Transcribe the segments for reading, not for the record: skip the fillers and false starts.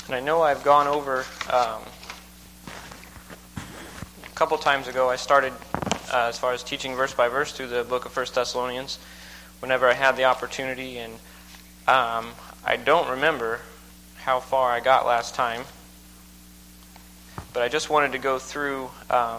And I know I've gone over, a couple times ago I started, as far as teaching verse by verse through the book of 1 Thessalonians, whenever I had the opportunity, and I don't remember how far I got last time, but I just wanted to go through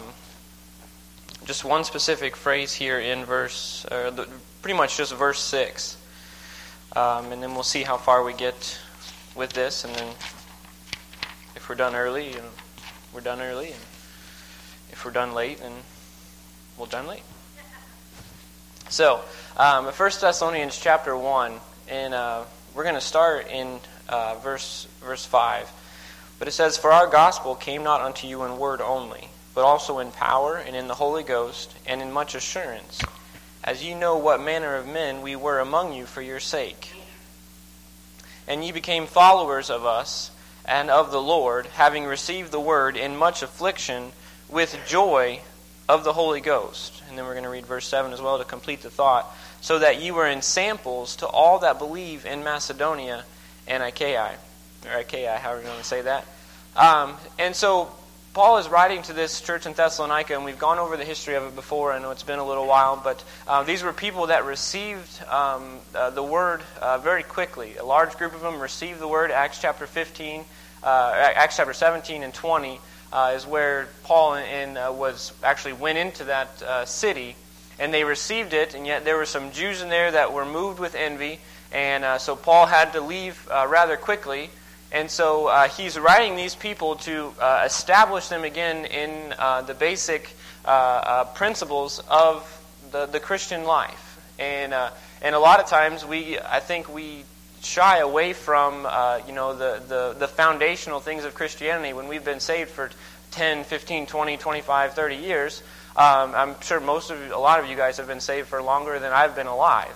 just one specific phrase here in pretty much just verse 6, and then we'll see how far we get with this, and then if we're done early, we're done early, and if we're done late, then we're done late. So, 1 Thessalonians chapter 1, and we're going to start in verse 5. But it says, "For our gospel came not unto you in word only, but also in power, and in the Holy Ghost, and in much assurance, as ye know what manner of men we were among you for your sake. And ye became followers of us, and of the Lord, having received the word in much affliction, with joy of the Holy Ghost." And then we're going to read verse 7 as well to complete the thought. "So that ye were in samples to all that believe in Macedonia and Achaia." Or Achaia, however you want to say that. And so Paul is writing to this church in Thessalonica, and we've gone over the history of it before. I know it's been a little while, but these were people that received the word very quickly. A large group of them received the word. Acts chapter 17 and 20 is where Paul went into that city, and they received it. And yet there were some Jews in there that were moved with envy, and so Paul had to leave rather quickly. And so he's writing these people to establish them again in the basic principles of the Christian life. And a lot of times I think we shy away from the foundational things of Christianity when we've been saved for 10, 15, 20, 25, 30 years. I'm sure a lot of you guys have been saved for longer than I've been alive.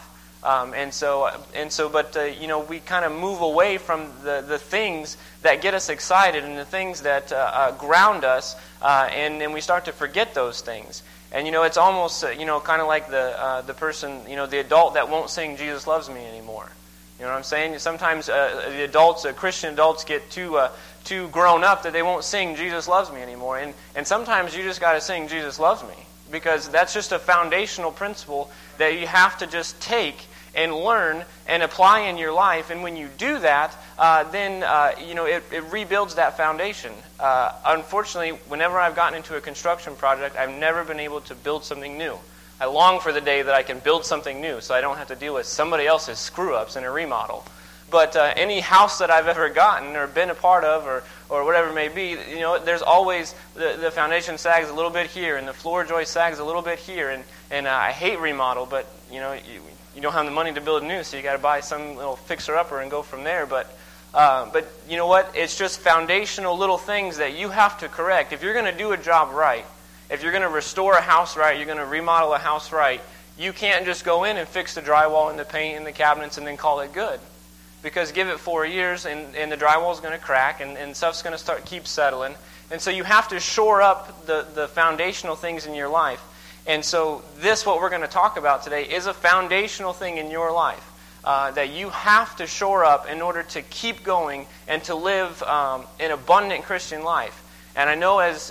But we kind of move away from the things that get us excited and the things that ground us, and then we start to forget those things. And it's almost kind of like the person, the adult that won't sing "Jesus Loves Me" anymore. You know what I'm saying? Sometimes Christian adults get too grown up that they won't sing "Jesus Loves Me" anymore, and sometimes you just got to sing "Jesus Loves Me," because that's just a foundational principle that you have to just take and learn and apply in your life. And when you do that, then it rebuilds that foundation. Unfortunately, whenever I've gotten into a construction project, I've never been able to build something new. I long for the day that I can build something new so I don't have to deal with somebody else's screw-ups in a remodel. But any house that I've ever gotten or been a part of or whatever it may be, there's always the foundation sags a little bit here and the floor joist sags a little bit here. And I hate remodel, but you don't have the money to build new, so you got to buy some little fixer-upper and go from there. But you know what? It's just foundational little things that you have to correct. If you're going to do a job right, if you're going to restore a house right, you're going to remodel a house right, you can't just go in and fix the drywall and the paint and the cabinets and then call it good. Because give it 4 years and the drywall's going to crack and stuff's going to keep settling. And so you have to shore up the foundational things in your life. And so what we're going to talk about today is a foundational thing in your life that you have to shore up in order to keep going and to live an abundant Christian life. And I know as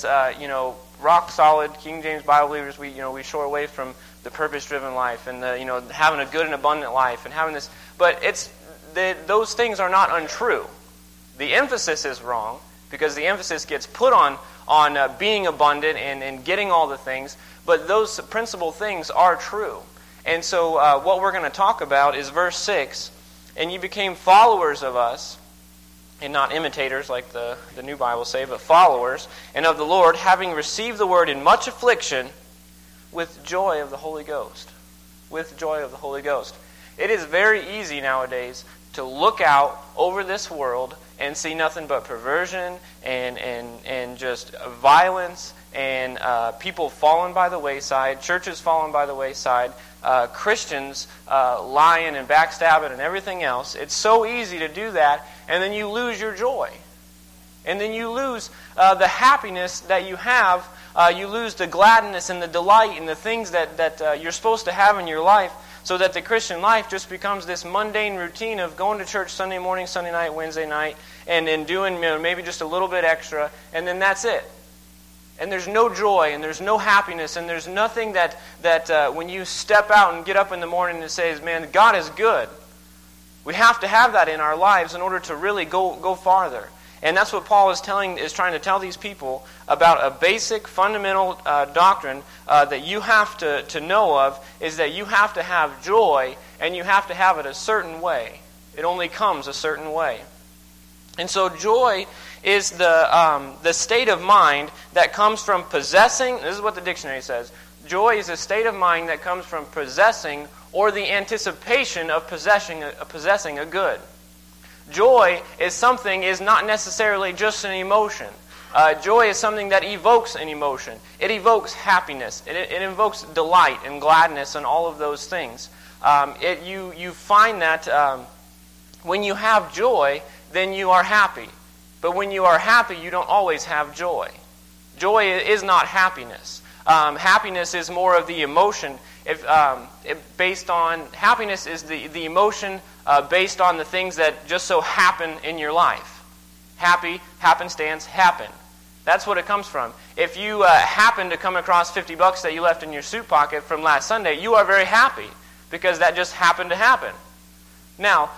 rock solid King James Bible believers, we shore away from the purpose-driven life and having a good and abundant life and having this. But those things are not untrue. The emphasis is wrong because the emphasis gets put on being abundant and getting all the things. But those principal things are true. And so what we're going to talk about is verse 6. "And ye became followers of us," and not imitators like the New Bible say, but followers, "and of the Lord, having received the word in much affliction, with joy of the Holy Ghost." With joy of the Holy Ghost. It is very easy nowadays to look out over this world and see nothing but perversion and just violence and people falling by the wayside, churches falling by the wayside, Christians lying and backstabbing and everything else. It's so easy to do that, and then you lose your joy. And then you lose the happiness that you have. You lose the gladness and the delight and the things that you're supposed to have in your life. so that the Christian life just becomes this mundane routine of going to church Sunday morning, Sunday night, Wednesday night, and then doing maybe just a little bit extra, and then that's it. And there's no joy, and there's no happiness, and there's nothing that when you step out and get up in the morning and say, man, God is good. We have to have that in our lives in order to really go farther. And that's what Paul is trying to tell these people about a basic, fundamental doctrine that you have to know of, is that you have to have joy, and you have to have it a certain way. It only comes a certain way. And so joy is the state of mind that comes from possessing, this is what the dictionary says, joy is a state of mind that comes from possessing or the anticipation of possessing a good. Joy is not necessarily just an emotion. Joy is something that evokes an emotion. It evokes happiness. It evokes delight and gladness and all of those things. You find that when you have joy, then you are happy. But when you are happy, you don't always have joy. Joy is not happiness. Happiness is more of the emotion. Happiness is the emotion based on the things that just so happen in your life. Happy, happenstance, happen. That's what it comes from. If you happen to come across $50 that you left in your suit pocket from last Sunday, you are very happy because that just happened to happen. Now,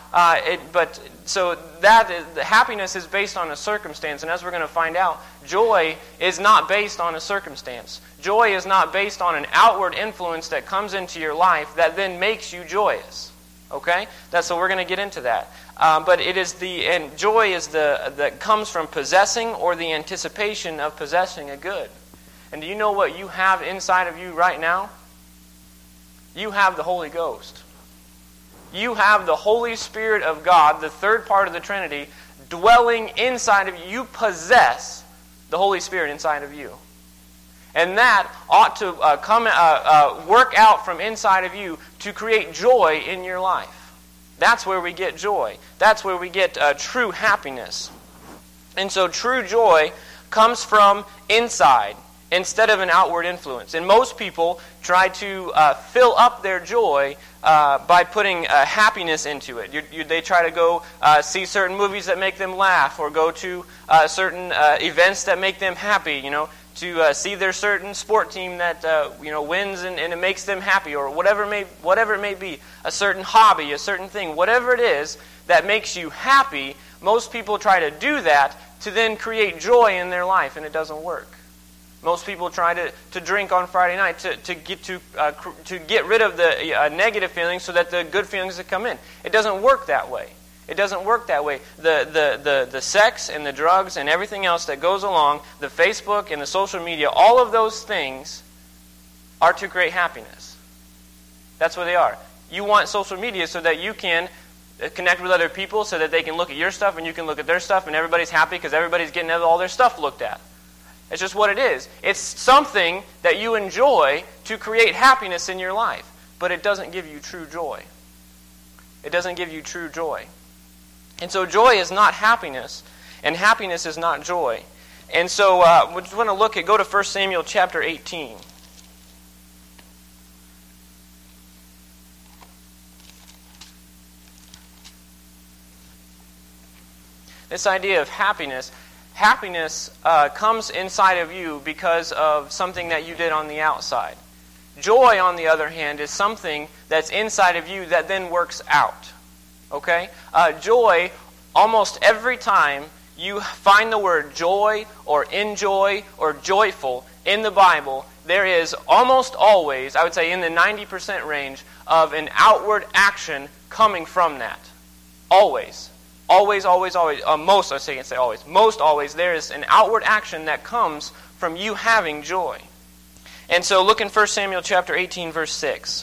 happiness is based on a circumstance, and as we're going to find out, joy is not based on a circumstance. Joy is not based on an outward influence that comes into your life that then makes you joyous. Okay? So we're going to get into that. But joy is that comes from possessing or the anticipation of possessing a good. And do you know what you have inside of you right now? You have the Holy Ghost. You have the Holy Spirit of God, the third part of the Trinity, dwelling inside of you. You possess the Holy Spirit inside of you. And that ought to work out from inside of you to create joy in your life. That's where we get joy. That's where we get true happiness. And so true joy comes from inside instead of an outward influence. And most people try to fill up their joy by putting happiness into it. They try to go see certain movies that make them laugh, or go to certain events that make them happy, to see their certain sport team that wins and it makes them happy, or whatever it may be, a certain hobby, a certain thing, whatever it is that makes you happy. Most people try to do that to then create joy in their life, and it doesn't work. Most people try to drink on Friday night to get rid of the negative feelings so that the good feelings that come in. It doesn't work that way. It doesn't work that way. The sex and the drugs and everything else that goes along, the Facebook and the social media, all of those things are to create happiness. That's what they are. You want social media so that you can connect with other people, so that they can look at your stuff and you can look at their stuff, and everybody's happy because everybody's getting all their stuff looked at. It's just what it is. It's something that you enjoy to create happiness in your life, but it doesn't give you true joy. It doesn't give you true joy. And so joy is not happiness, and happiness is not joy. And so we just want to go to 1 Samuel chapter 18. This idea of happiness comes inside of you because of something that you did on the outside. Joy, on the other hand, is something that's inside of you that then works out. Okay? Joy, almost every time you find the word joy or enjoy or joyful in the Bible, there is almost always, I would say in the 90% range, of an outward action coming from that. Always. Always, always, always. Most always, there is an outward action that comes from you having joy. And so look in 1 Samuel chapter 18, verse 6.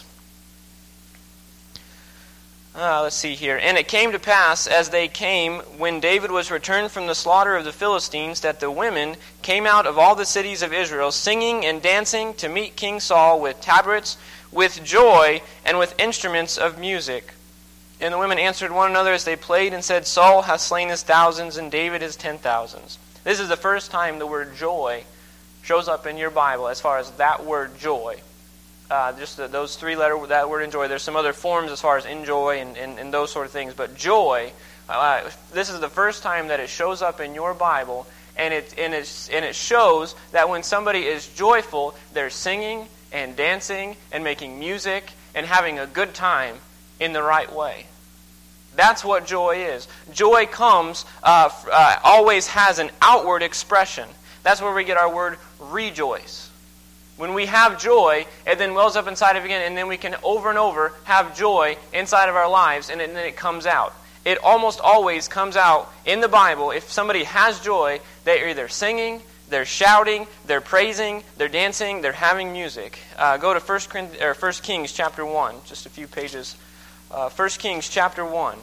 Let's see here. And it came to pass, as they came, when David was returned from the slaughter of the Philistines, that the women came out of all the cities of Israel, singing and dancing to meet King Saul with tabrets, with joy, and with instruments of music. And the women answered one another as they played, and said, Saul hath slain his thousands, and David his 10,000s. This is the first time the word joy shows up in your Bible, as far as that word joy. just those three-letter, that word enjoy. There's some other forms as far as enjoy and those sort of things. But joy, this is the first time that it shows up in your Bible, and it shows that when somebody is joyful, they're singing and dancing and making music and having a good time in the right way. That's what joy is. Joy comes, always has an outward expression. That's where we get our word rejoice. When we have joy, it then wells up inside of again, and then we can over and over have joy inside of our lives, and then it comes out. It almost always comes out in the Bible. If somebody has joy, they're either singing, they're shouting, they're praising, they're dancing, they're having music. Go to 1 Kings chapter 1, just a few pages. 1 Kings chapter 1.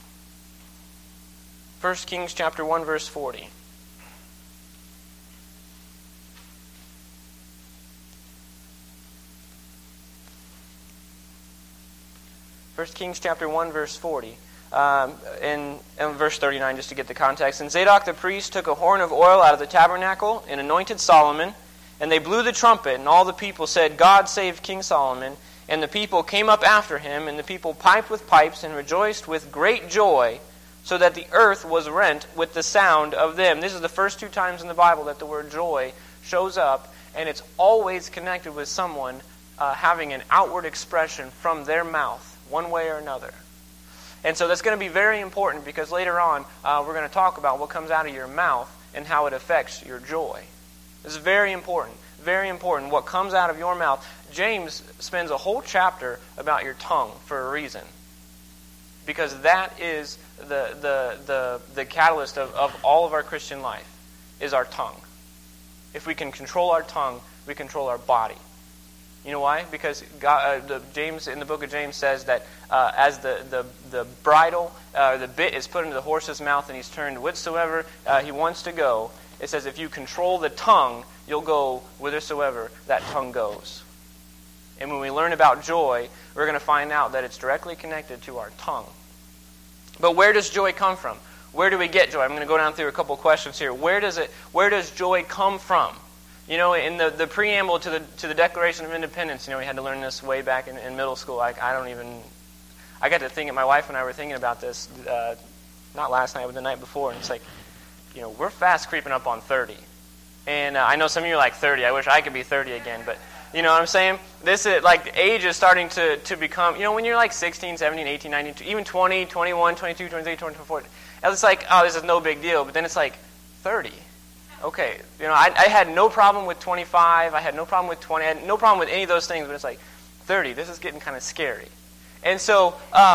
1 Kings chapter 1, verse 40. First Kings chapter 1, verse 40. In verse 39, just to get the context. And Zadok the priest took a horn of oil out of the tabernacle and anointed Solomon. And they blew the trumpet, and all the people said, God save King Solomon. And the people came up after him, and the people piped with pipes and rejoiced with great joy, so that the earth was rent with the sound of them. This is the first two times in the Bible that the word joy shows up, and it's always connected with someone having an outward expression from their mouth, one way or another. And so that's going to be very important, because later on we're going to talk about what comes out of your mouth and how it affects your joy. This is very important. Very important. What comes out of your mouth. James spends a whole chapter about your tongue for a reason. Because that is the catalyst of all of our Christian life, is our tongue. If we can control our tongue, we control our body. You know why? Because James, in the book of James, says that as the bridle, the bit is put into the horse's mouth and he's turned whithersoever he wants to go, it says if you control the tongue, you'll go whithersoever that tongue goes. And when we learn about joy, we're going to find out that it's directly connected to our tongue. But where does joy come from? Where do we get joy? I'm going to go down through a couple of questions here. Where does joy come from? You know, in the preamble to the Declaration of Independence, you know, we had to learn this way back in middle school. I got to think, my wife and I were thinking about this, not last night, but the night before, and it's like, you know, we're fast creeping up on 30. And I know some of you are like 30. I wish I could be 30 again, but you know what I'm saying? This is like, the age is starting to become, you know, when you're like 16, 17, 18, 19, even 20, 21, 22, 23, 24, it's like, oh, this is no big deal. But then it's like, 30. Okay, you know, I had no problem with 25, I had no problem with 20, I had no problem with any of those things, but it's like, 30, this is getting kind of scary. And so,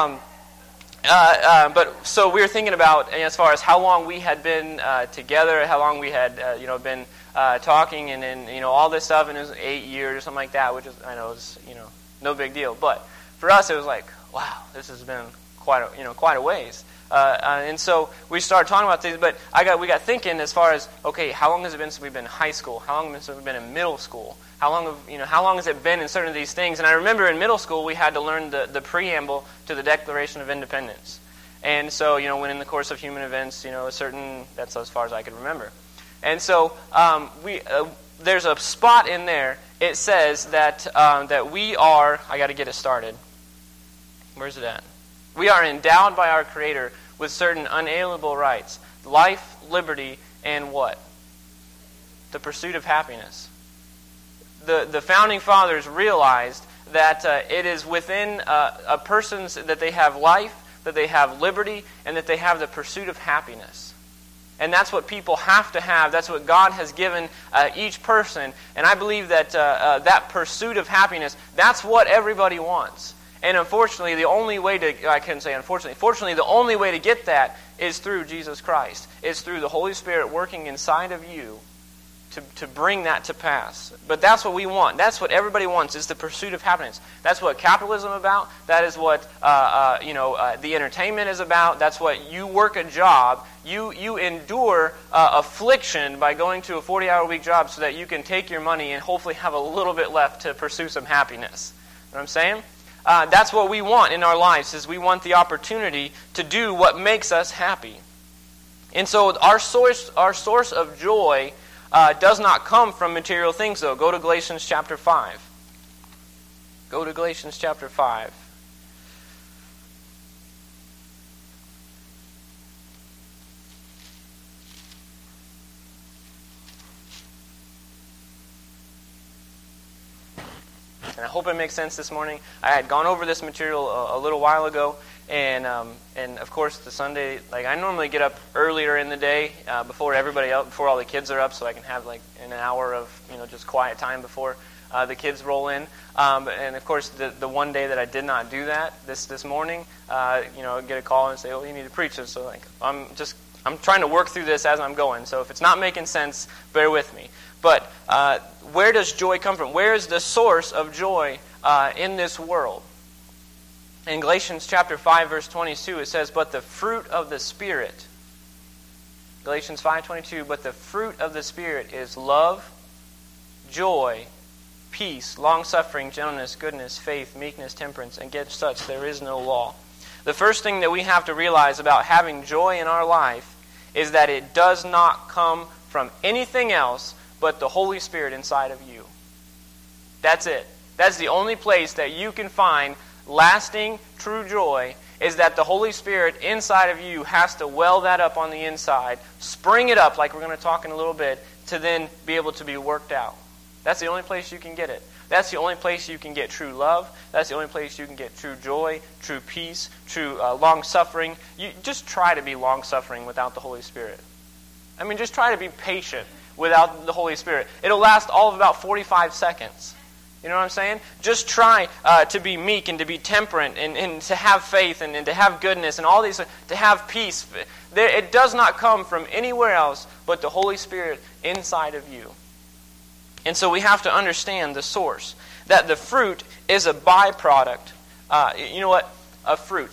so we were thinking about, as far as how long we had been together, how long we had, been talking, and then, you know, all this stuff, and it was 8 years or something like that, which is, I know, is, you know, no big deal. But for us, it was like, wow, this has been quite a ways. And so we started talking about things, but we got thinking as far as, okay, how long has it been since we've been in high school? How long has it been in middle school? How long has it been in certain of these things? And I remember in middle school we had to learn the preamble to the Declaration of Independence. And so, you know, when in the course of human events, you know, that's as far as I could remember. And so there's a spot in there. It says that we are, I got to get it started. Where's it at? We are endowed by our Creator with certain unalienable rights, life, liberty, and what? The pursuit of happiness. The founding fathers realized that it is within a person's, that they have life, that they have liberty, and that they have the pursuit of happiness. And that's what people have to have. That's what God has given each person. And I believe that that pursuit of happiness, that's what everybody wants. And unfortunately, the only way fortunately, the only way to get that is through Jesus Christ. It's through the Holy Spirit working inside of you to bring that to pass. But that's what we want. That's what everybody wants, is the pursuit of happiness. That's what capitalism is about. That is what the entertainment is about. That's what you work a job. You endure affliction by going to a 40-hour-a-week job so that you can take your money and hopefully have a little bit left to pursue some happiness. You know what I'm saying? That's what we want in our lives, is we want the opportunity to do what makes us happy. And so our source of joy does not come from material things, though. Go to Galatians chapter 5. Go to Galatians chapter 5. And I hope it makes sense this morning. I had gone over this material a little while ago, and of course the Sunday, like I normally get up earlier in the day before everybody else, before all the kids are up, so I can have like an hour of just quiet time before the kids roll in. And of course the one day that I did not do that this morning, get a call and say, "Oh, you need to preach." And so like I'm trying to work through this as I'm going. So if it's not making sense, bear with me. But where does joy come from? Where is the source of joy in this world? In Galatians chapter 5, verse 22, it says, "But the fruit of the Spirit," Galatians 5:22, "but the fruit of the Spirit is love, joy, peace, long-suffering, gentleness, goodness, faith, meekness, temperance, and against such there is no law." The first thing that we have to realize about having joy in our life is that it does not come from anything else but the Holy Spirit inside of you. That's it. That's the only place that you can find lasting, true joy, is that the Holy Spirit inside of you has to well that up on the inside, spring it up, like we're going to talk in a little bit, to then be able to be worked out. That's the only place you can get it. That's the only place you can get true love. That's the only place you can get true joy, true peace, true long-suffering. You just try to be long-suffering without the Holy Spirit. I mean, just try to be patient without the Holy Spirit. It'll last all of about 45 seconds. You know what I'm saying? Just try to be meek and to be temperate and to have faith and to have goodness and all these, to have peace. It does not come from anywhere else but the Holy Spirit inside of you. And so we have to understand the source. That the fruit is a byproduct. You know what? A fruit.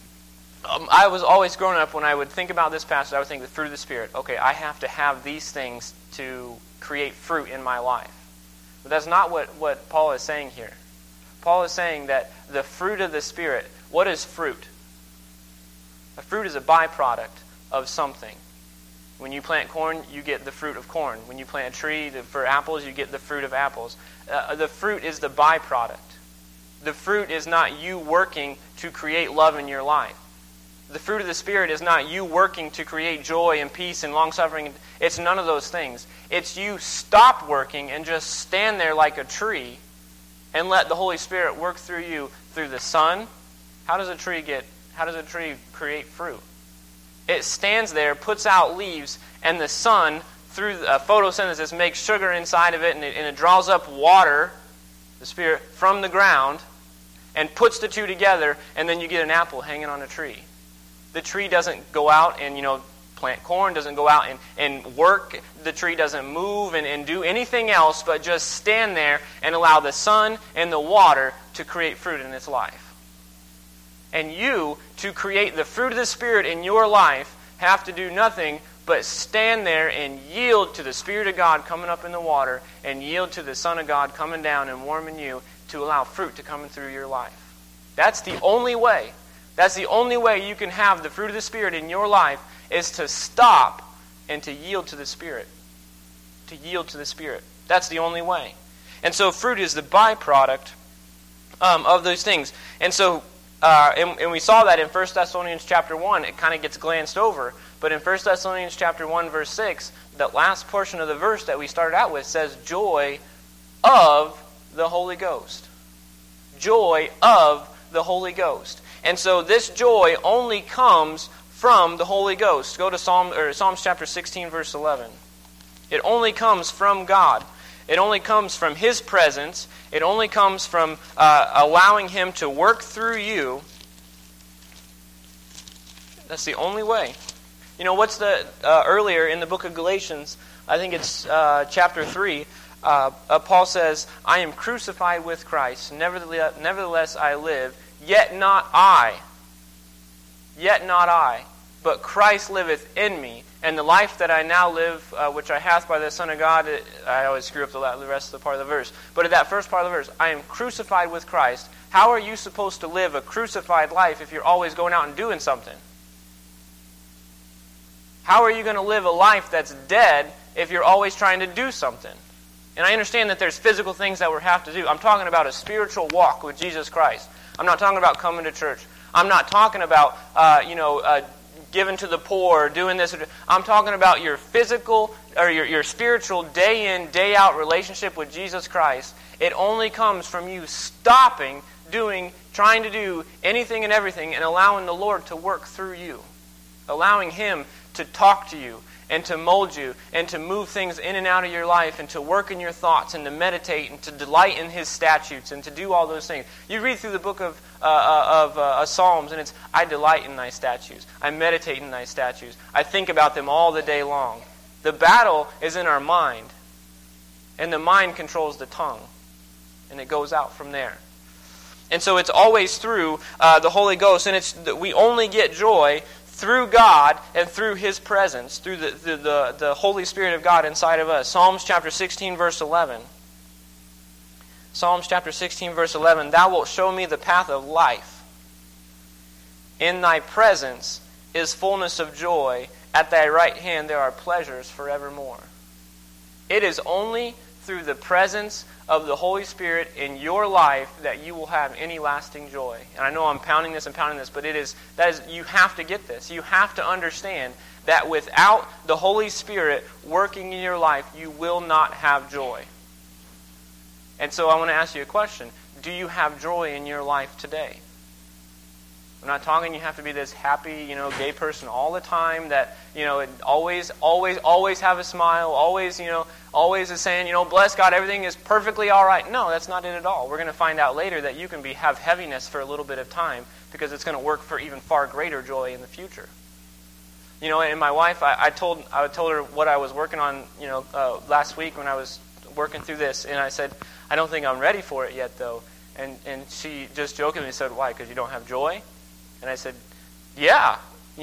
I was always growing up, when I would think about this passage, I would think the fruit of the Spirit. Okay, I have to have these things to create fruit in my life. But that's not what Paul is saying here. Paul is saying that the fruit of the Spirit, what is fruit? A fruit is a byproduct of something. When you plant corn, you get the fruit of corn. When you plant a tree for apples, you get the fruit of apples. The fruit is the byproduct. The fruit is not you working to create love in your life. The fruit of the Spirit is not you working to create joy and peace and long-suffering. It's none of those things. It's you stop working and just stand there like a tree and let the Holy Spirit work through you through the sun. How does a tree create fruit? It stands there, puts out leaves, and the sun, through photosynthesis, makes sugar inside of it, and it draws up water, the Spirit, from the ground, and puts the two together, and then you get an apple hanging on a tree. The tree doesn't go out and, plant corn, doesn't go out and work. The tree doesn't move and do anything else but just stand there and allow the sun and the water to create fruit in its life. And you, to create the fruit of the Spirit in your life, have to do nothing but stand there and yield to the Spirit of God coming up in the water and yield to the Son of God coming down and warming you to allow fruit to come in through your life. That's the only way. That's the only way you can have the fruit of the Spirit in your life, is to stop and to yield to the Spirit. To yield to the Spirit. That's the only way. And so fruit is the byproduct of those things. And so and we saw that in 1 Thessalonians chapter 1. It kind of gets glanced over. But in 1 Thessalonians chapter 1, verse 6, that last portion of the verse that we started out with says, joy of the Holy Ghost. Joy of the Holy Ghost. And so this joy only comes from the Holy Ghost. Go to Psalms chapter 16, verse 11. It only comes from God. It only comes from His presence. It only comes from allowing Him to work through you. That's the only way. What's the earlier in the book of Galatians, I think it's chapter 3, Paul says, I am crucified with Christ, nevertheless I live, yet not I, but Christ liveth in me. And the life that I now live, which I hath by the Son of God, I always screw up the rest of the part of the verse. But in that first part of the verse, I am crucified with Christ. How are you supposed to live a crucified life if you're always going out and doing something? How are you going to live a life that's dead if you're always trying to do something? And I understand that there's physical things that we have to do. I'm talking about a spiritual walk with Jesus Christ. I'm not talking about coming to church. I'm not talking about, giving to the poor, or doing this. I'm talking about your physical or your spiritual day in, day out relationship with Jesus Christ. It only comes from you stopping trying to do anything and everything and allowing the Lord to work through you. Allowing Him to talk to you and to mold you and to move things in and out of your life and to work in your thoughts and to meditate and to delight in His statutes and to do all those things. You read through the book of Psalms and it's, I delight in thy statutes. I meditate in thy statutes. I think about them all the day long. The battle is in our mind. And the mind controls the tongue. And it goes out from there. And so it's always through the Holy Ghost. And we only get joy through God and through His presence, through the Holy Spirit of God inside of us. Psalms chapter 16, verse 11. Psalms chapter 16, verse 11. Thou wilt show me the path of life. In thy presence is fullness of joy. At thy right hand there are pleasures forevermore. It is only through the presence of the Holy Spirit in your life that you will have any lasting joy. And I know I'm pounding this, but you have to get this. You have to understand that without the Holy Spirit working in your life, you will not have joy. And so I want to ask you a question. Do you have joy in your life today? I'm not talking you have to be this happy, gay person all the time that, always have a smile, always is saying, bless God, everything is perfectly all right. No, that's not it at all. We're going to find out later that you can have heaviness for a little bit of time because it's going to work for even far greater joy in the future. And my wife, I told her what I was working on, last week when I was working through this, and I said, I don't think I'm ready for it yet, though. And she just jokingly said, why, because you don't have joy? And I said, yeah,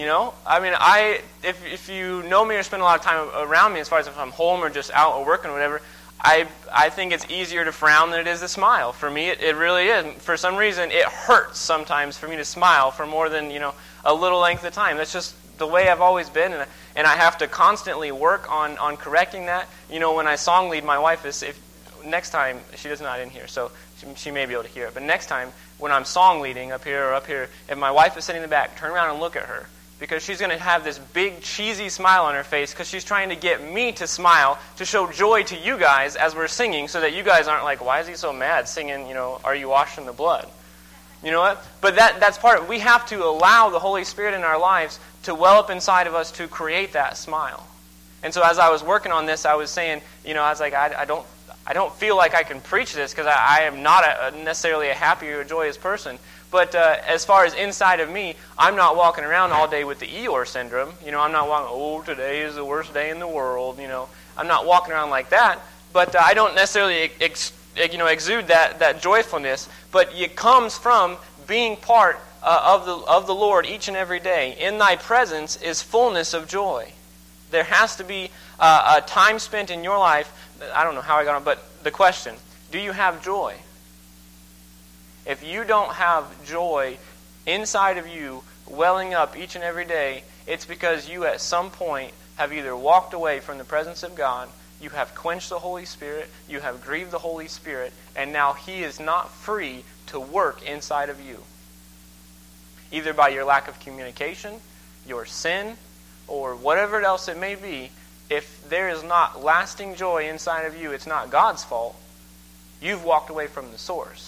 if you know me or spend a lot of time around me, as far as if I'm home or just out or working or whatever, I think it's easier to frown than it is to smile. For me, it really is. For some reason, it hurts sometimes for me to smile for more than, a little length of time. That's just the way I've always been, and I have to constantly work on correcting that. When I song lead, my wife is, next time, she does not in here, so she may be able to hear it, but next time, when I'm song leading up here, if my wife is sitting in the back, turn around and look at her. Because she's going to have this big, cheesy smile on her face because she's trying to get me to smile to show joy to you guys as we're singing so that you guys aren't like, why is he so mad singing, Are You Washed in the Blood? You know what? But that's part of it. We have to allow the Holy Spirit in our lives to well up inside of us to create that smile. And so as I was working on this, I was saying, I was like, I don't feel like I can preach this because I am not necessarily a happy or joyous person. But as far as inside of me, I'm not walking around all day with the Eeyore syndrome. I'm not walking, today is the worst day in the world. I'm not walking around like that. But I don't necessarily exude that joyfulness. But it comes from being part of the Lord each and every day. In thy presence is fullness of joy. There has to be a time spent in your life. I don't know how I got on, but the question, do you have joy? If you don't have joy inside of you welling up each and every day, it's because you at some point have either walked away from the presence of God, you have quenched the Holy Spirit, you have grieved the Holy Spirit, and now He is not free to work inside of you. Either by your lack of communication, your sin, or whatever else it may be. If there is not lasting joy inside of you, it's not God's fault. You've walked away from the source.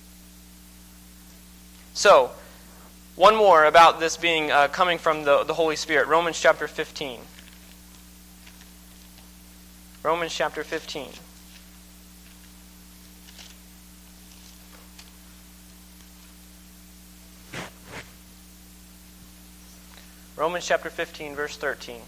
So, one more about this being coming from the Holy Spirit. Romans chapter 15. Romans chapter 15. Romans chapter 15, verse 13.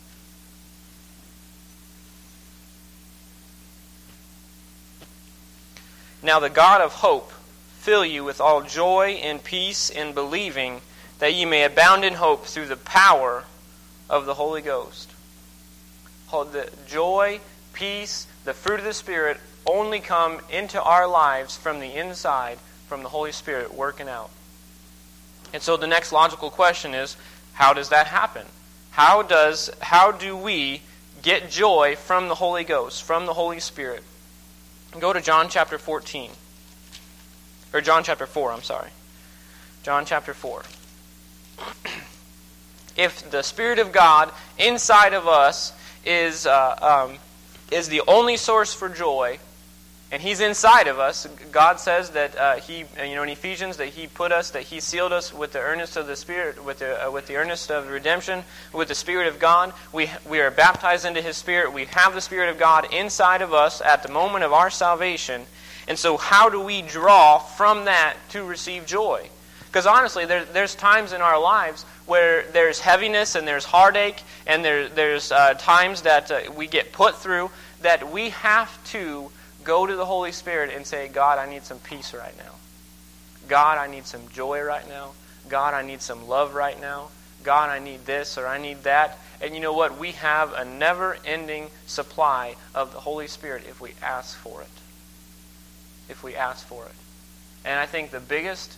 Now the God of hope fill you with all joy and peace in believing, that ye may abound in hope through the power of the Holy Ghost. The joy, peace, the fruit of the Spirit only come into our lives from the inside, from the Holy Spirit working out. And so the next logical question is, how does that happen? How do we get joy from the Holy Ghost, from the Holy Spirit? Go to John chapter 14. Or John chapter 4, I'm sorry. John chapter 4. If the Spirit of God inside of us is the only source for joy, and He's inside of us, God says that He, in Ephesians, that He sealed us with the earnest of the Spirit, with the earnest of redemption, with the Spirit of God. We are baptized into His Spirit. We have the Spirit of God inside of us at the moment of our salvation. And so, how do we draw from that to receive joy? Because honestly, there's times in our lives where there's heaviness and there's heartache, and there's times that we get put through that we have to go to the Holy Spirit and say, God, I need some peace right now. God, I need some joy right now. God, I need some love right now. God, I need this or I need that. And you know what? We have a never-ending supply of the Holy Spirit if we ask for it. If we ask for it. And I think the biggest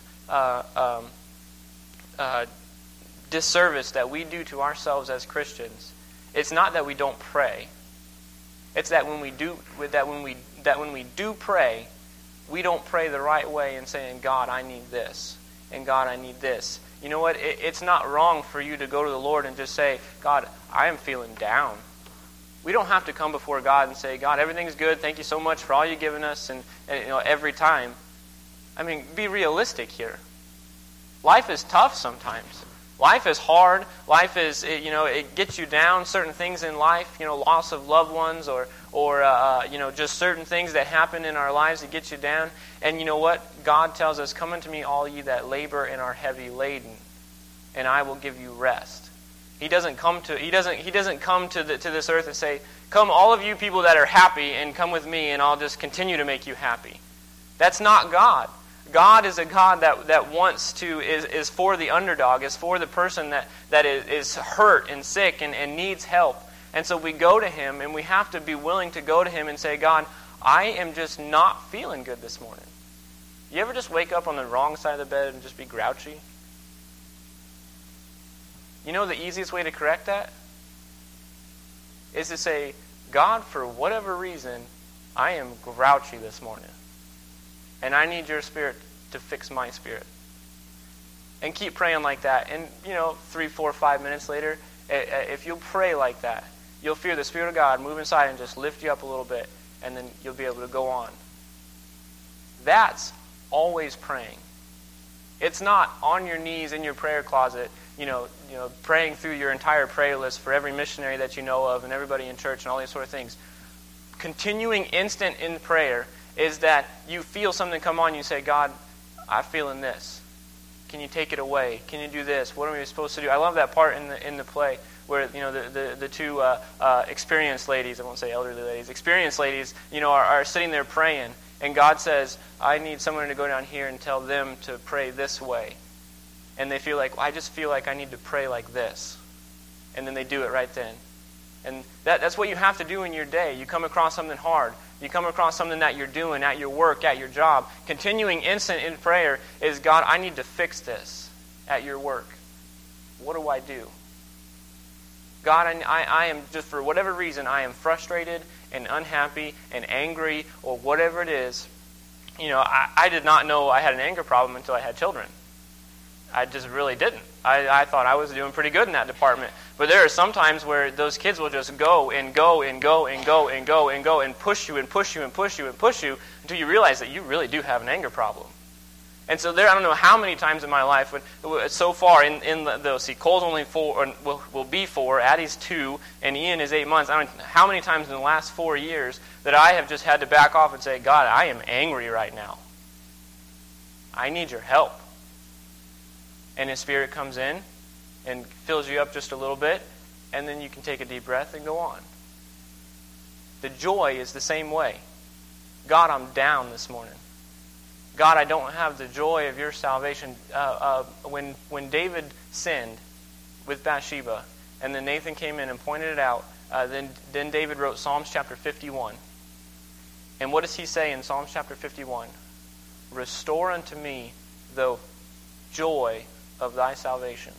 disservice that we do to ourselves as Christians, it's not that we don't pray. It's that when we do pray, we don't pray the right way and saying, God, I need this, and God, I need this. You know what? It's not wrong for you to go to the Lord and just say, God, I am feeling down. We don't have to come before God and say, God, everything's good. Thank you so much for all you've given us, and every time. I mean, be realistic here. Life is tough sometimes. Life is hard. Life is, it gets you down. Certain things in life, loss of loved ones or just certain things that happen in our lives that get you down. And you know what? God tells us, come unto me, all ye that labor and are heavy laden, and I will give you rest. He doesn't come to this earth and say, come all of you people that are happy and come with me and I'll just continue to make you happy. That's not God. God is a God that wants to, is for the underdog, is for the person that is hurt and sick and needs help. And so we go to Him, and we have to be willing to go to Him and say, God, I am just not feeling good this morning. You ever just wake up on the wrong side of the bed and just be grouchy? You know the easiest way to correct that? Is to say, God, for whatever reason, I am grouchy this morning. And I need your Spirit to fix my spirit. And keep praying like that. And, 3, 4, 5 minutes later, if you'll pray like that, you'll feel the Spirit of God move inside and just lift you up a little bit. And then you'll be able to go on. That's always praying. It's not on your knees in your prayer closet, praying through your entire prayer list for every missionary that you know of and everybody in church and all these sort of things. Continuing instant in prayer is that you feel something come on, you say, God, I'm feeling this. Can you take it away? Can you do this? What are we supposed to do? I love that part in the play where the two experienced ladies, I won't say elderly ladies, experienced ladies, are sitting there praying, and God says, I need someone to go down here and tell them to pray this way. And they feel like, I just feel like I need to pray like this. And then they do it right then. And that's what you have to do in your day. You come across something hard. You come across something that you're doing at your work, at your job. Continuing instant in prayer is, God, I need to fix this at your work. What do I do? God, I am just, for whatever reason, I am frustrated and unhappy and angry or whatever it is. I did not know I had an anger problem until I had children. I just really didn't. I thought I was doing pretty good in that department. But there are some times where those kids will just go and go and go and go and go and go and push you and push you and push you and push you until you realize that you really do have an anger problem. And so there, I don't know how many times in my life, so far Cole's only 4, or will be 4, Addie's 2, and Ian is 8 months. I don't know how many times in the last 4 years that I have just had to back off and say, God, I am angry right now. I need your help. And His Spirit comes in and fills you up just a little bit, and then you can take a deep breath and go on. The joy is the same way. God, I'm down this morning. God, I don't have the joy of your salvation. When David sinned with Bathsheba, and then Nathan came in and pointed it out, then David wrote Psalms chapter 51. And what does he say in Psalms chapter 51? Restore unto me the joy of thy salvation.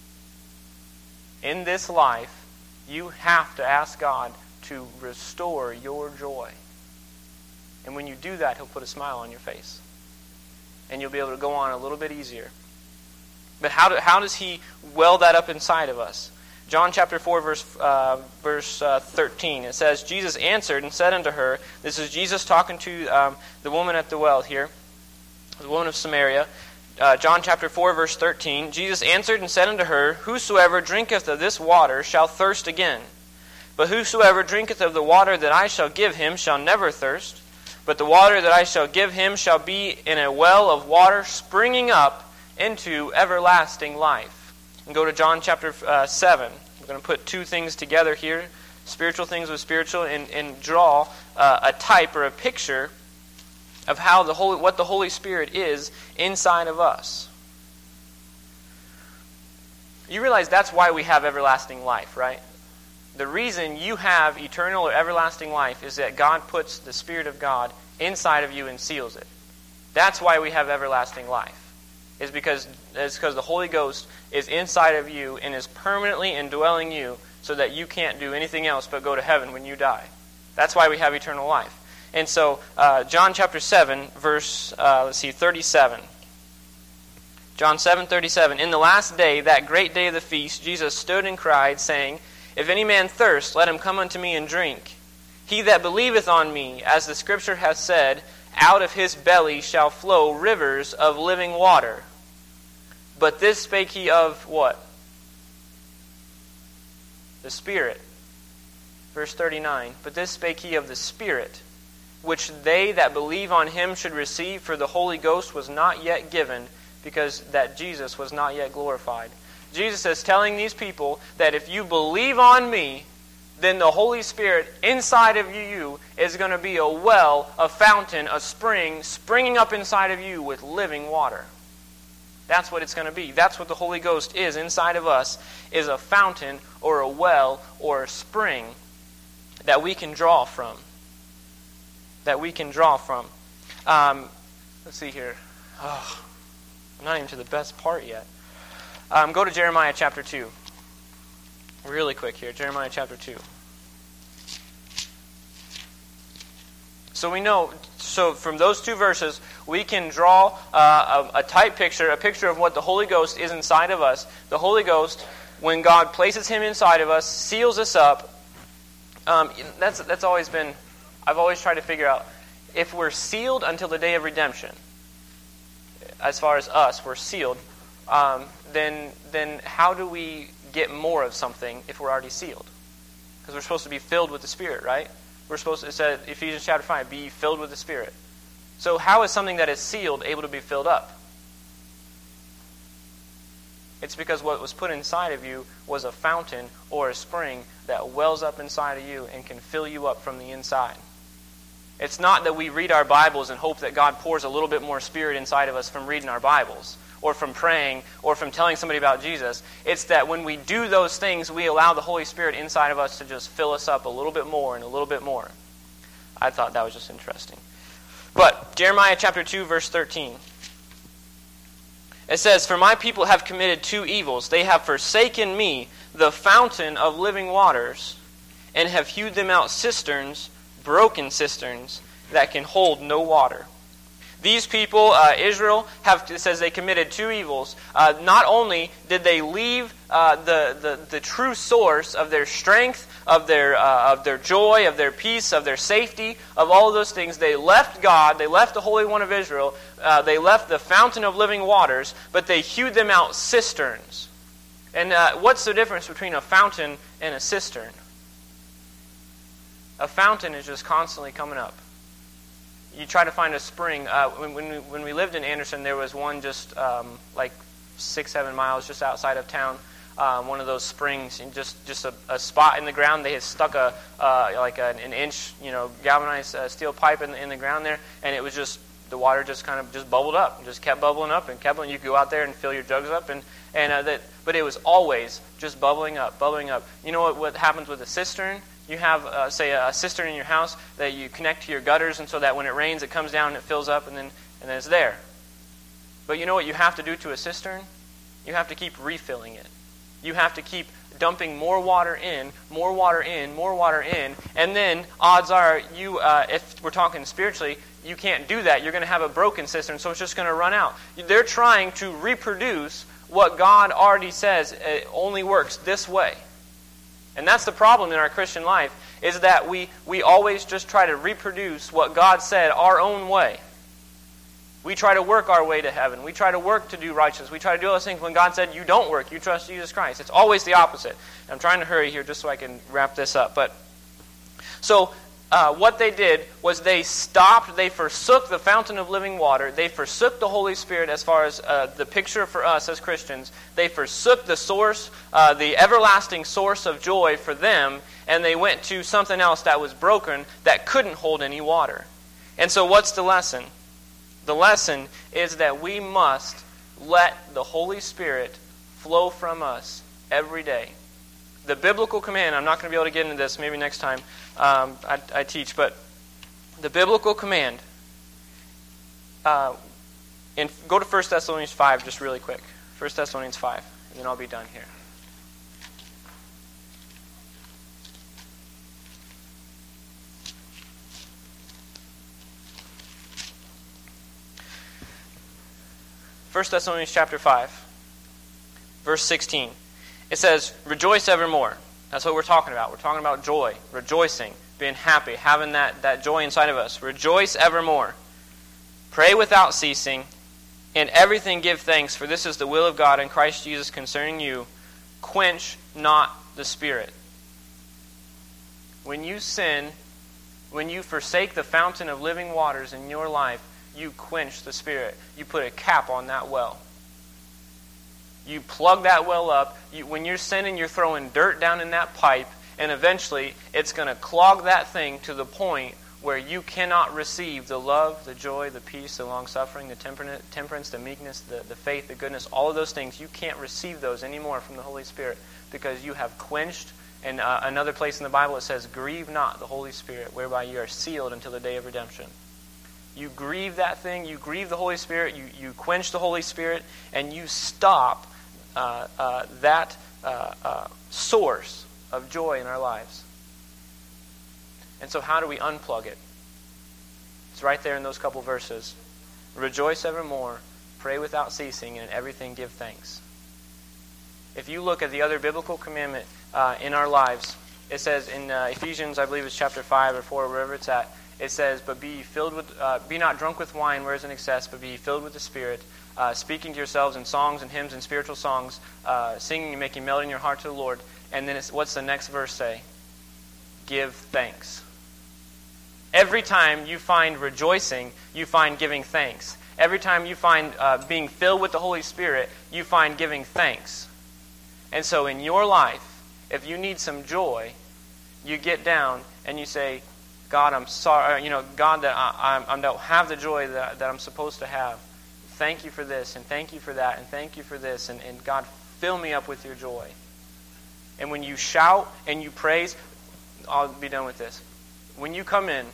In this life, you have to ask God to restore your joy. And when you do that, He'll put a smile on your face. And you'll be able to go on a little bit easier. But how does He well that up inside of us? John chapter 4, verse 13. It says, Jesus answered and said unto her, this is Jesus talking to the woman at the well here, the woman of Samaria. John chapter 4, verse 13. Jesus answered and said unto her, whosoever drinketh of this water shall thirst again. But whosoever drinketh of the water that I shall give him shall never thirst. But the water that I shall give him shall be in a well of water springing up into everlasting life. And go to John chapter 7. We're going to put two things together here, spiritual things with spiritual, and draw a type or a picture of how what the Holy Spirit is inside of us. You realize that's why we have everlasting life, right? The reason you have eternal or everlasting life is that God puts the Spirit of God inside of you and seals it. That's why we have everlasting life. Is because the Holy Ghost is inside of you and is permanently indwelling you so that you can't do anything else but go to heaven when you die. That's why we have eternal life. And so, John chapter 7, verse 37. John 7:37. In the last day, that great day of the feast, Jesus stood and cried, saying, if any man thirst, let him come unto me and drink. He that believeth on me, as the Scripture hath said, out of his belly shall flow rivers of living water. But this spake he of what? The Spirit. Verse 39. But this spake he of the Spirit, which they that believe on him should receive, for the Holy Ghost was not yet given, because that Jesus was not yet glorified. Jesus is telling these people that if you believe on me, then the Holy Spirit inside of you is going to be a well, a fountain, a spring, springing up inside of you with living water. That's what it's going to be. That's what the Holy Ghost is inside of us, is a fountain or a well or a spring that we can draw from. That we can draw from. Let's see here. Oh, I'm not even to the best part yet. Go to Jeremiah chapter 2. Really quick here, Jeremiah chapter 2. So we know, from those two verses, we can draw a type picture, a picture of what the Holy Ghost is inside of us. The Holy Ghost, when God places Him inside of us, seals us up. That's always been, I've always tried to figure out, if we're sealed until the day of redemption, as far as us, we're sealed, then how do we get more of something if we're already sealed? Because we're supposed to be filled with the Spirit, right? We're supposed to, it said, Ephesians chapter 5, be filled with the Spirit. So how is something that is sealed able to be filled up? It's because what was put inside of you was a fountain or a spring that wells up inside of you and can fill you up from the inside. It's not that we read our Bibles and hope that God pours a little bit more Spirit inside of us from reading our Bibles, or from praying, or from telling somebody about Jesus. It's that when we do those things, we allow the Holy Spirit inside of us to just fill us up a little bit more and a little bit more. I thought that was just interesting. But, Jeremiah chapter 2, verse 13. It says, for my people have committed two evils. They have forsaken me, the fountain of living waters, and have hewed them out cisterns, broken cisterns, that can hold no water. These people, Israel, it says they committed two evils. Not only did they leave the true source of their strength, of their joy, of their peace, of their safety, of all of those things, they left God, they left the Holy One of Israel, they left the fountain of living waters, but they hewed them out cisterns. And what's the difference between a fountain and a cistern? A fountain is just constantly coming up. You try to find a spring. When we lived in Anderson, there was one just like 6-7 miles just outside of town. One of those springs, and just a spot in the ground. They had stuck an inch, galvanized steel pipe in the ground there, and it was just the water just kind of just bubbled up, just kept bubbling up and kept bubbling. You could go out there and fill your jugs up, but it was always just bubbling up, bubbling up. You know what happens with a cistern? You have, say, a cistern in your house that you connect to your gutters, and so that when it rains, it comes down and it fills up, and then it's there. But you know what you have to do to a cistern? You have to keep refilling it. You have to keep dumping more water in, more water in, more water in, and then odds are you, if we're talking spiritually, you can't do that. You're going to have a broken cistern, so it's just going to run out. They're trying to reproduce what God already says only works this way. And that's the problem in our Christian life, is that we always just try to reproduce what God said our own way. We try to work our way to heaven. We try to work to do righteousness. We try to do all those things when God said, you don't work, you trust Jesus Christ. It's always the opposite. And I'm trying to hurry here just so I can wrap this up. So what they did was they forsook the fountain of living water. They forsook the Holy Spirit as far as the picture for us as Christians. They forsook the source, the everlasting source of joy for them, and they went to something else that was broken that couldn't hold any water. And so what's the lesson? The lesson is that we must let the Holy Spirit flow from us every day. The biblical command, I'm not going to be able to get into this, maybe next time I teach, but the biblical command, go to 1 Thessalonians 5 just really quick. 1 Thessalonians 5, and then I'll be done here. First Thessalonians chapter 5, verse 16. It says, rejoice evermore. That's what we're talking about. We're talking about joy, rejoicing, being happy, having that joy inside of us. Rejoice evermore. Pray without ceasing. In everything give thanks, for this is the will of God in Christ Jesus concerning you. Quench not the Spirit. When you sin, when you forsake the fountain of living waters in your life, you quench the Spirit. You put a cap on that well. You plug that well up. When you're sinning, you're throwing dirt down in that pipe, and eventually it's going to clog that thing to the point where you cannot receive the love, the joy, the peace, the long-suffering, the temperance, the meekness, the faith, the goodness, all of those things. You can't receive those anymore from the Holy Spirit because you have quenched. And another place in the Bible it says, grieve not the Holy Spirit, whereby you are sealed until the day of redemption. You grieve that thing, you grieve the Holy Spirit, you quench the Holy Spirit, and you stop that source of joy in our lives. And so how do we unplug it? It's right there in those couple verses. Rejoice evermore, pray without ceasing, and in everything give thanks. If you look at the other biblical commandment in our lives, it says in Ephesians, I believe it's chapter 5 or 4, wherever it's at, it says, but be not drunk with wine where is in excess, but be filled with the Spirit, speaking to yourselves in songs and hymns and spiritual songs, singing and making melody in your heart to the Lord. And then what's the next verse say? Give thanks. Every time you find rejoicing, you find giving thanks. Every time you find being filled with the Holy Spirit, you find giving thanks. And so in your life, if you need some joy, you get down and you say, God, I'm sorry, God, that I don't have the joy that I'm supposed to have. Thank you for this, and thank you for that, and thank you for this, and God, fill me up with your joy. And when you shout and you praise, I'll be done with this. When you come in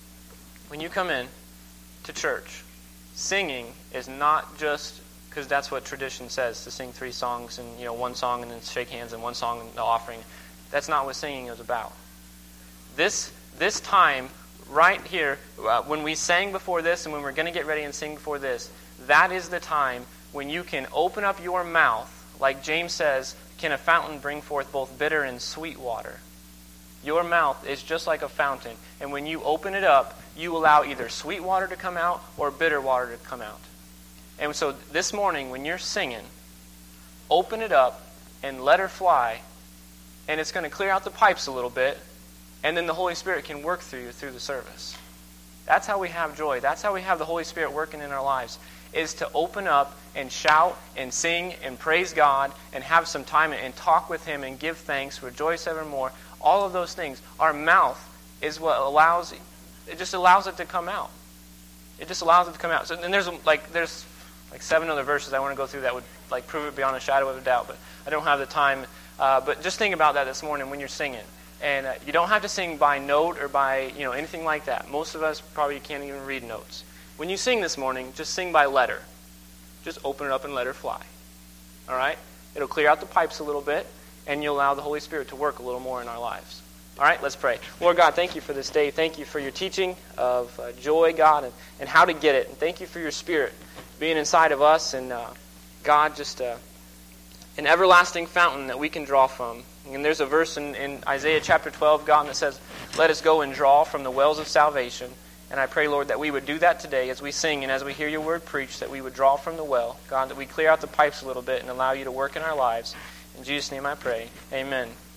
to church, singing is not just because that's what tradition says, to sing 3 songs and one song and then shake hands and one song and the offering. That's not what singing is about. This time, right here, when we sang before this and when we're going to get ready and sing before this, that is the time when you can open up your mouth, like James says, can a fountain bring forth both bitter and sweet water? Your mouth is just like a fountain, and when you open it up, you allow either sweet water to come out or bitter water to come out. And so this morning, when you're singing, open it up and let her fly, and it's going to clear out the pipes a little bit, and then the Holy Spirit can work through you through the service. That's how we have joy. That's how we have the Holy Spirit working in our lives, is to open up and shout and sing and praise God and have some time and talk with Him and give thanks, rejoice evermore. All of those things. Our mouth is what allows it to come out. It just allows it to come out. So, and there's 7 other verses I want to go through that would prove it beyond a shadow of a doubt, but I don't have the time. But just think about that this morning when you're singing. And you don't have to sing by note or by anything like that. Most of us probably can't even read notes. When you sing this morning, just sing by letter. Just open it up and let her fly. All right? It'll clear out the pipes a little bit. and you'll allow the Holy Spirit to work a little more in our lives. All right, let's pray. Lord God, thank you for this day. Thank you for your teaching of joy, God, and how to get it. And thank you for your Spirit being inside of us, and God, just an everlasting fountain that we can draw from. And there's a verse in Isaiah chapter 12, God, that says, let us go and draw from the wells of salvation. And I pray, Lord, that we would do that today as we sing and as we hear your word preached, that we would draw from the well. God, that we clear out the pipes a little bit and allow you to work in our lives. In Jesus' name I pray. Amen.